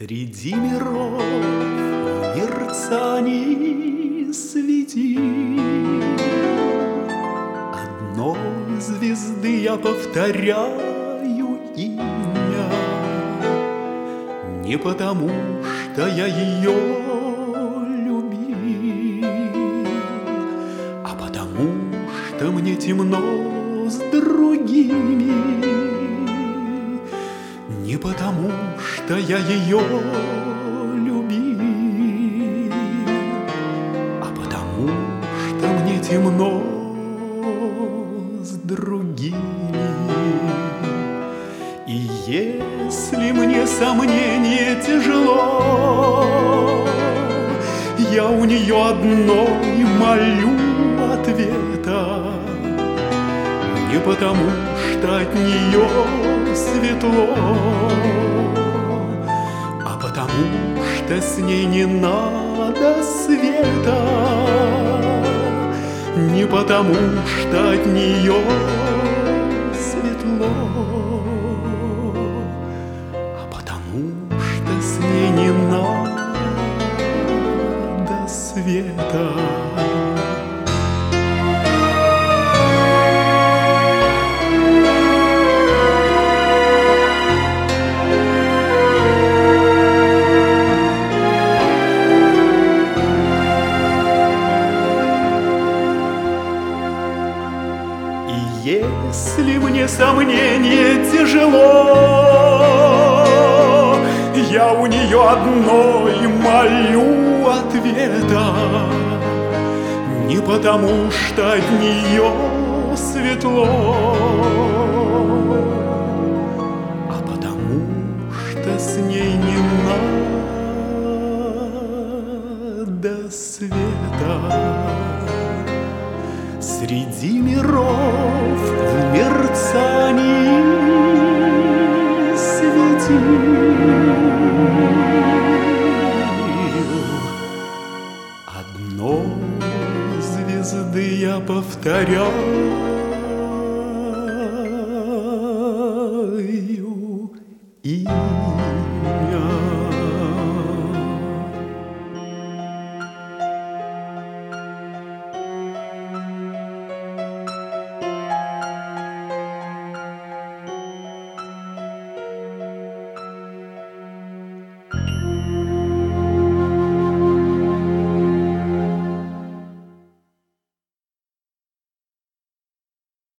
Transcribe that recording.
Среди миров в мерцании светил одной звезды я повторяю имя. Не потому, что я ее любил, а потому, что мне темно с другими. Не потому, что я ее любил, а потому, что мне темно с другими. И если мне сомнение тяжело, я у нее одной молю ответа. Не потому, что от нее светло, а потому, что с ней не надо света. Не потому, что от нее светло, а потому, что с ней не надо света. Если мне сомнение тяжело, я у нее одной молю ответа. Не потому, что от нее светло, а потому, что с ней не надо света. Среди миров в мерцании светил одной звезды я повторяю имя.